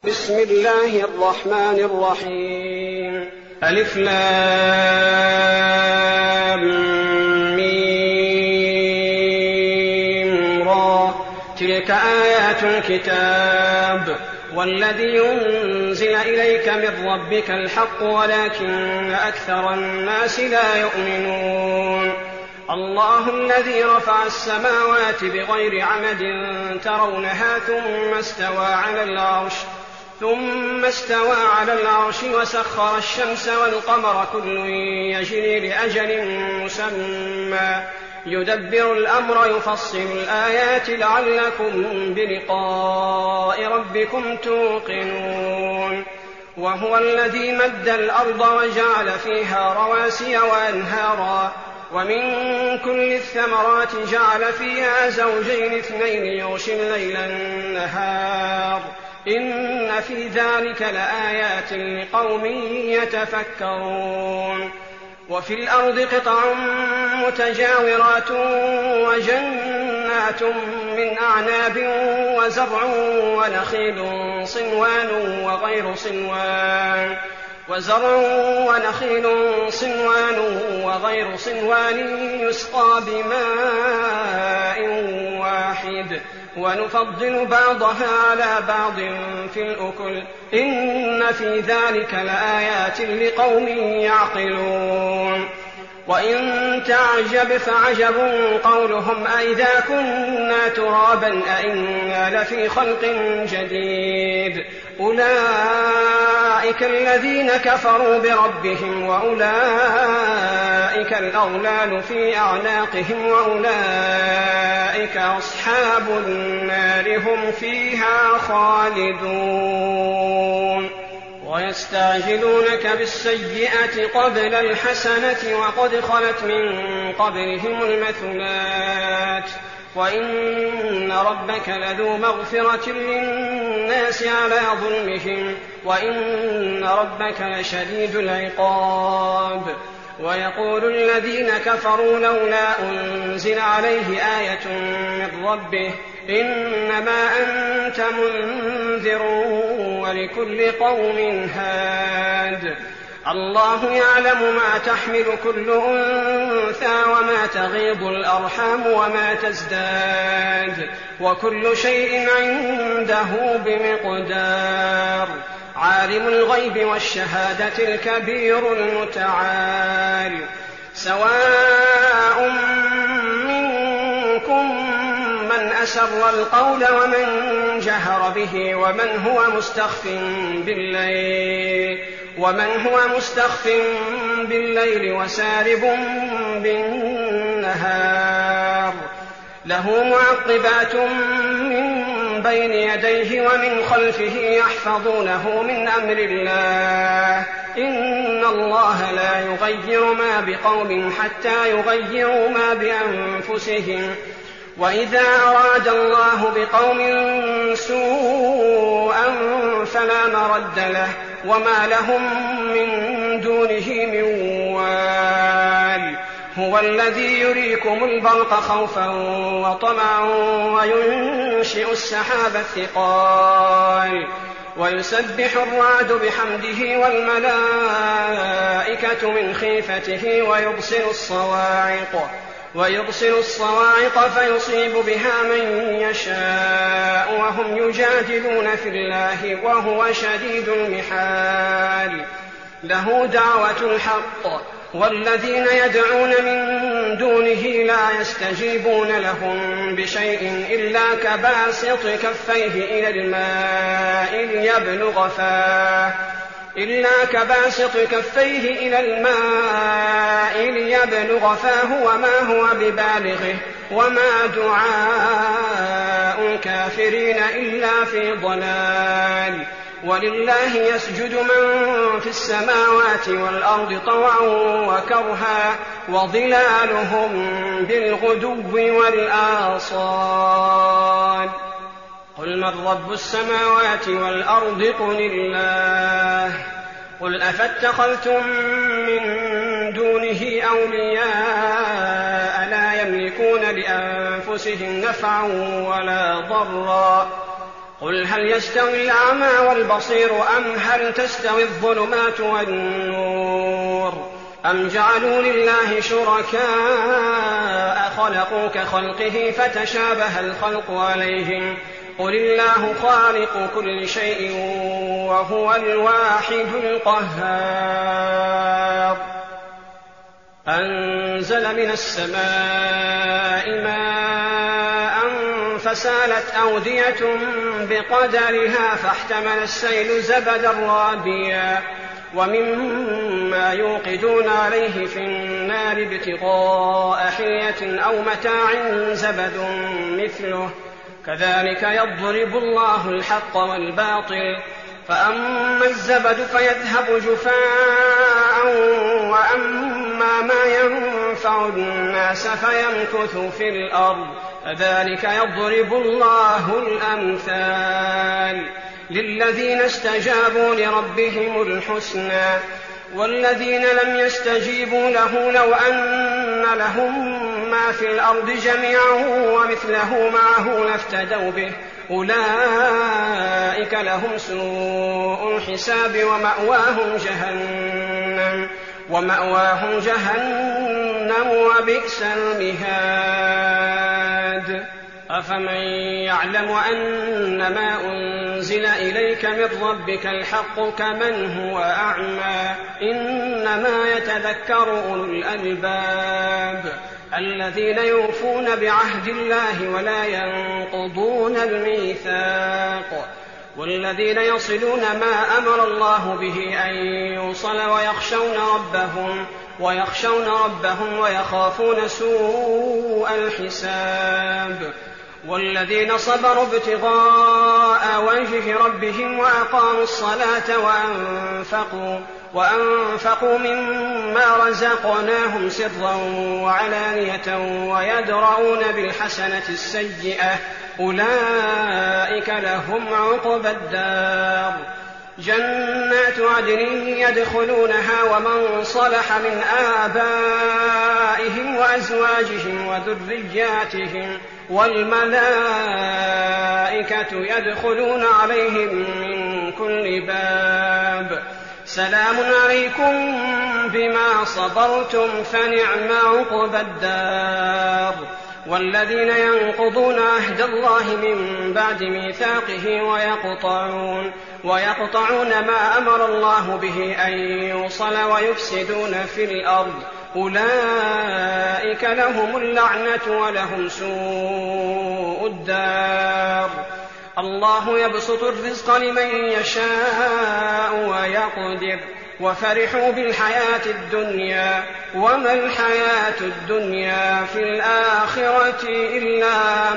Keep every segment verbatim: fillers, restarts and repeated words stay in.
بسم الله الرحمن الرحيم. ألف لام ميم را. تلك آيات الكتاب والذي ينزل إليك من ربك الحق ولكن أكثر الناس لا يؤمنون. الله الذي رفع السماوات بغير عمد ترونها ثم استوى على العرش ثم استوى على العرش وسخر الشمس والقمر كل يجري لأجل مسمى يدبر الأمر يفصل الآيات لعلكم بلقاء ربكم توقنون. وهو الذي مد الأرض وجعل فيها رواسي وأنهارا ومن كل الثمرات جعل فيها زوجين اثنين يغشي الليل النهار إن في ذلك لآيات لقوم يتفكرون. وفي الأرض قطع متجاورات وجنات من أعناب وزرع ونخيل صنوان وغير صنوان وزرع ونخيل صنوان وغير صنوان يسقى بماء واحد ونفضل بعضها على بعض في الأكل إن في ذلك لآيات لقوم يعقلون. وإن تعجب فعجب قولهم أئذا كنا ترابا أئنا لفي خلق جديد أولئك الذين كفروا بربهم وأولئك الأغلال في أعناقهم وأولئك أصحاب النار هم فيها خالدون. ويستعجلونك بالسيئة قبل الحسنة وقد خلت من قبلهم المثلات وإن ربك لذو مغفرة للناس على ظلمهم وإن ربك لشديد العقاب. ويقول الذين كفروا لولا أنزل عليه آية من ربه إنما أنت منذر ولكل قوم هاد. الله يعلم ما تحمل كل أنثى وما تغيض الأرحام وما تزداد وكل شيء عنده بمقدار. عالم الغيب والشهادة الكبير المتعال. سواء منكم من أسر القول ومن جهر به ومن هو مستخف بالليل ومن هو مستخف بالليل وسارب بالنهار. له معقبات من بين يديه ومن خلفه يحفظونه من أمر الله إن الله لا يغير ما بقوم حتى يغيروا ما بأنفسهم وإذا أراد الله بقوم سوءا فلا مرد له وما لهم من دونه من وال. هو الذي يريكم البرق خوفا وطمعا وينشئ السحاب الثقال ويسبح الرعد بحمده والملائكة من خيفته ويبصر الصواعق ويبصر الصواعق فيصيب بها من يشاء وهم يجادلون في الله وهو شديد المحال. له دعوة الحق والذين يدعون من دونه لا يستجيبون لهم بشيء إلا كباسط كفيه إلى الماء ليبلغ فاه إلا كباسط كفيه إلى الماء ليبلغ فاه وما هو ببالغه وما دعاء الكافرين إلا في ضلال. ولله يسجد من في السماوات والأرض طوعا وكرها وظلالهم بالغدو والآصال. قل من رب السماوات والأرض قل الله. قل أفاتخذتم من دونه أولياء لا يملكون لأنفسهم نفعا ولا ضرا قل هل يستوي الأعمى والبصير أم هل تستوي الظلمات والنور أم جعلوا لله شركاء خلقوا كخلقه فتشابه الخلق عليهم قل الله خالق كل شيء وهو الواحد القهار أنزل من السماء ماء فسالت أودية بقدرها فاحتمل السيل زبدا رابيا ومما يوقدون عليه في النار ابتغاء حلية أو متاع زبد مثله كذلك يضرب الله الحق والباطل فأما الزبد فيذهب جفاء وأما ما ينفع الناس فيمكث في الأرض كذلك يضرب الله الأمثال للذين استجابوا لربهم الحسنى والذين لم يستجيبوا له لو أن لهم ما في الأرض جميعا ومثله معه لافتدوا به أولئك لهم سوء الحساب ومأواهم جهنم ومأواهم جهنم وبئس المهاد أفمن يعلم أن ما أنزل إليك من ربك الحق كمن هو أعمى إنما يتذكر أولو الألباب الذين يوفون بعهد الله ولا ينقضون الميثاق والذين يصلون ما أمر الله به أن يوصل ويخشون ربهم ويخشون ربهم ويخافون سوء الحساب والذين صبروا ابتغاء وجه ربهم وأقاموا الصلاة وأنفقوا وأنفقوا مما رزقناهم سرا وعلانية ويدرؤون بالحسنة السيئة أولئك لهم عقبى الدار جنات عدن يدخلونها ومن صلح من آبائهم وأزواجهم وذرياتهم والملائكة يدخلون عليهم من كل باب سلام عليكم بما صبرتم فنعم عقبى الدار والذين ينقضون عهد الله من بعد ميثاقه ويقطعون ويقطعون ما أمر الله به أن يوصل ويفسدون في الأرض أولئك لهم اللعنة ولهم سوء الدار الله يبسط الرزق لمن يشاء ويقدر وفرحوا بالحياة الدنيا وما الحياة الدنيا في الآخرة إلا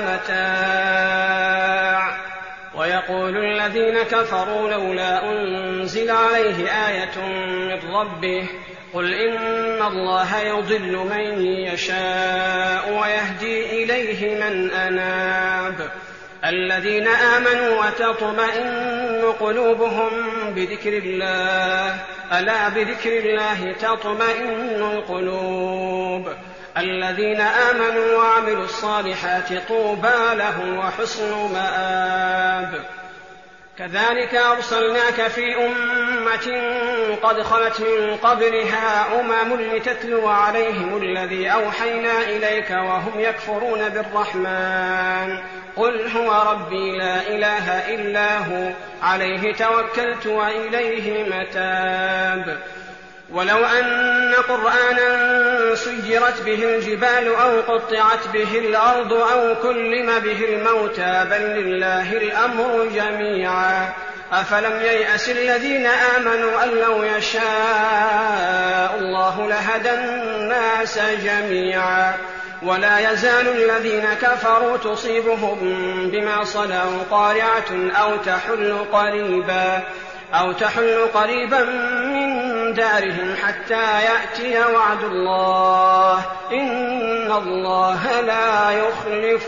متاع ويقول الذين كفروا لولا أنزل عليه آية من ربه قل إن الله يضل من يشاء ويهدي إليه من أناب الذين آمنوا وتطمئن قلوبهم بذكر الله ألا بذكر الله تطمئن القلوب الذين آمنوا وعملوا الصالحات طوبى لهم وحسن مآب كذلك أرسلناك في أمة قد خلت من قبلها أمم لتتلو عليهم الذي أوحينا إليك وهم يكفرون بالرحمن قل هو ربي لا إله إلا هو عليه توكلت وإليه متاب ولو أن قرآنا سيرت به الجبال أو قطعت به الأرض أو كلم به الموتى بل لله الأمر جميعا أفلم ييأس الذين آمنوا أن لو يشاء الله لهدى الناس جميعا ولا يزال الذين كفروا تصيبهم بما صنعوا قارعة أو تحل قريبا أو تحل قريبا من دارهم حتى يأتي وعد الله إن الله لا يخلف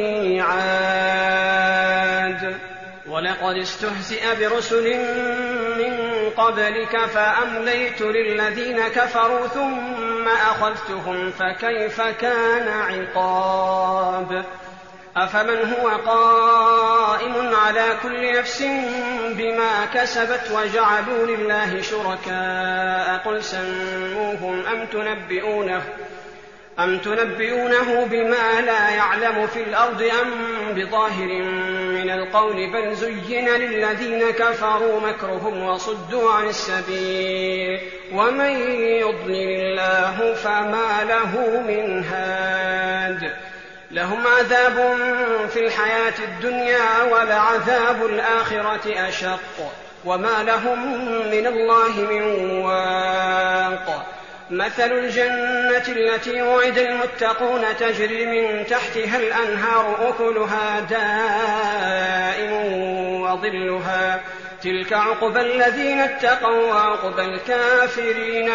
الميعاد ولقد استهزئ برسل من قبلك فأمليت للذين كفروا ثم أخذتهم فكيف كان عقاب أفمن هو قائم على كل نفس بما كسبت وجعلوا لله شركاء قل سموهم أم تنبئونه, أم تنبئونه بما لا يعلم في الأرض أم بظاهر من القول بل زين للذين كفروا مكرهم وصدوا عن السبيل ومن يضلل الله فما له من هاد لهم عذاب في الحياة الدنيا ولعذاب الآخرة أشق وما لهم من الله من واق مثل الجنة التي وعد المتقون تجري من تحتها الأنهار أكلها دائم وظلها تلك عقبى الذين اتقوا وعقبى الكافرين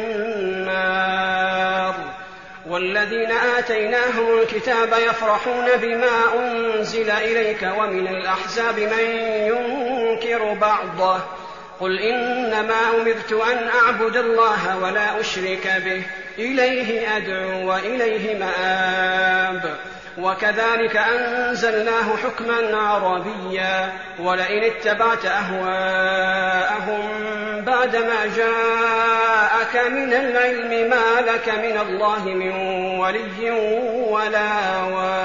النار والذين آتيناهم الكتاب يفرحون بما أنزل إليك ومن الأحزاب من ينكر بعضه قل إنما أمرت أن أعبد الله ولا أشرك به إليه أدعو وإليه مآب وكذلك أنزلناه حكما عربيا ولئن اتبعت أهواءهم بعدما جاءك من العلم ما لك من الله من ولي ولا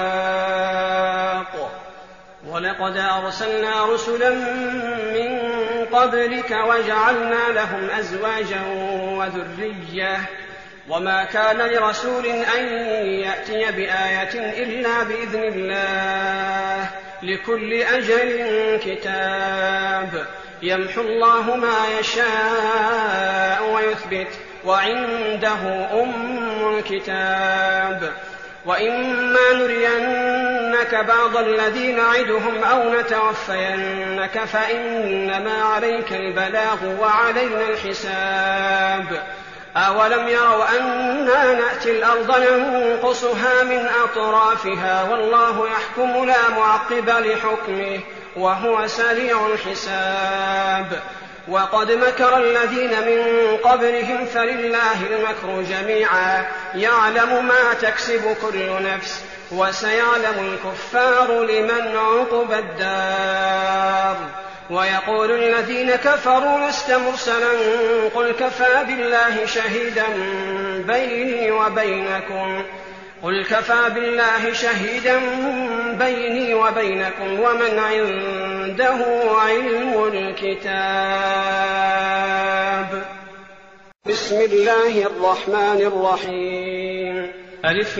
واق ولقد أرسلنا رسلا من قبلك وجعلنا لهم أزواجا وذرية وما كان لرسول أن يأتي بآية إلا بإذن الله لكل أجل كتاب يمحو الله ما يشاء ويثبت وعنده أم الكتاب وإما نرينك بعض الذي نعدهم أو نتوفينك فإنما عليك البلاغ وعلينا الحساب أولم يروا أنا نأتي الأرض ننقصها من أطرافها والله يحكم لا معقب لحكمه وهو سريع الحساب وقد مكر الذين من قبلهم فلله المكر جميعا يعلم ما تكسب كل نفس وسيعلم الكفار لمن عقبى الدار ويقول الذين كفروا لست مرسلا قل كفى بالله شهيدا بيني وبينكم قل كفى بالله شهيدا بيني وبينكم ومن عنده علم الكتاب بسم الله الرحمن الرحيم ألف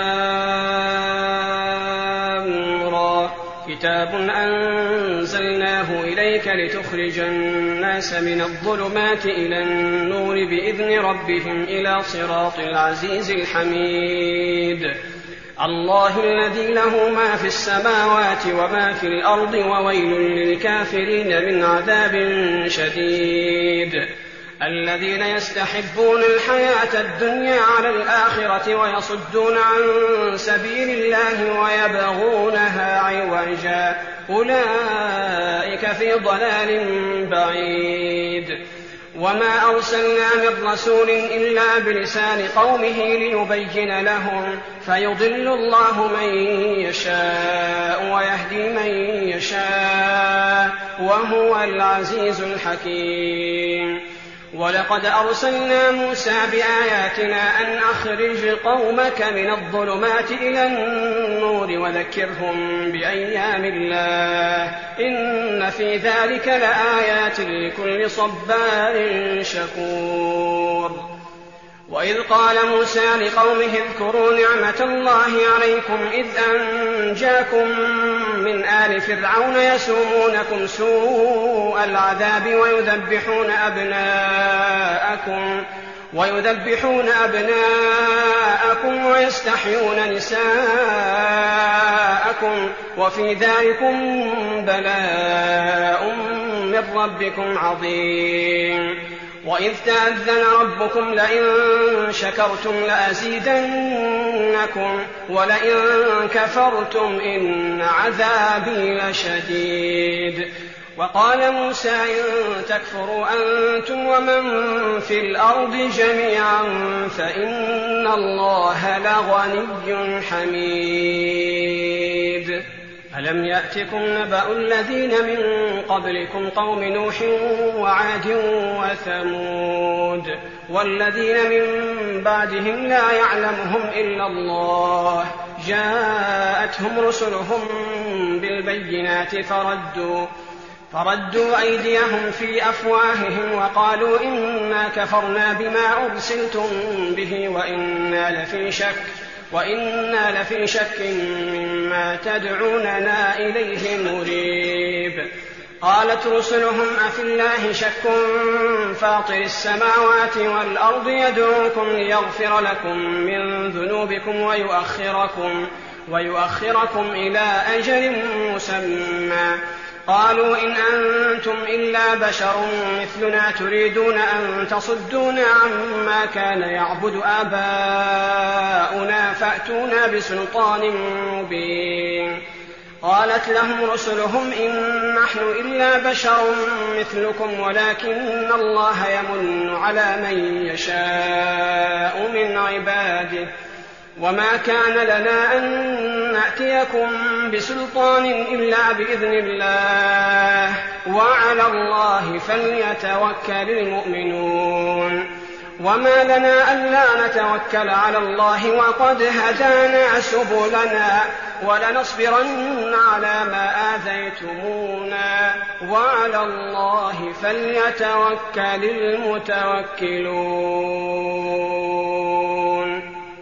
لام را كتاب أنزلناه إليك لتخرج الناس من الظلمات إلى النور بإذن ربهم إلى صراط العزيز الحميد الله الذي له ما في السماوات وما في الأرض وويل للكافرين من عذاب شديد الذين يستحبون الحياة الدنيا على الآخرة ويصدون عن سبيل الله ويبغونها عوجا أولئك في ضلال بعيد وما أرسلنا من رسول إلا بلسان قومه ليبين لهم فيضل الله من يشاء ويهدي من يشاء وهو العزيز الحكيم ولقد أرسلنا موسى بآياتنا أن أخرج قومك من الظلمات إلى النور وذكرهم بأيام الله إن في ذلك لآيات لكل صبار شكور وإذ قال موسى لقومه اذكروا نعمة الله عليكم إذ أنجاكم من آل فرعون يسومونكم سوء العذاب ويذبحون أبناءكم ويذبحون أبناءكم ويستحيون نساءكم وفي ذلكم بلاء من ربكم عظيم وإذ تأذن ربكم لئن شكرتم لأزيدنكم ولئن كفرتم إن عذابي لشديد وقال موسى إن تكفروا أنتم ومن في الأرض جميعا فإن الله لغني حميد ألم يأتكم نبأ الذين من قبلكم قوم نوح وعاد وثمود والذين من بعدهم لا يعلمهم إلا الله جاءتهم رسلهم بالبينات فردوا فردوا أيديهم في أفواههم وقالوا إنا كفرنا بما أرسلتم به وإنا لفي شك وإنا لفي شك مما تدعوننا إليه مريب. قالت رسلهم أفي الله شك فاطر السماوات والأرض يدعوكم ليغفر لكم من ذنوبكم ويؤخركم, ويؤخركم إلى أجل مسمى. قالوا إن أنتم إلا بشر مثلنا تريدون أن تصدونا عما كان يعبد آباؤنا فأتونا بسلطان مبين. قالت لهم رسلهم إن نحن إلا بشر مثلكم ولكن الله يمن على من يشاء من عباده وما كان لنا أن نأتيكم بسلطان إلا بإذن الله وعلى الله فليتوكل المؤمنون. وما لنا ألا نتوكل على الله وقد هدانا سبلنا ولنصبرن على ما آذيتمونا وعلى الله فليتوكل المتوكلون.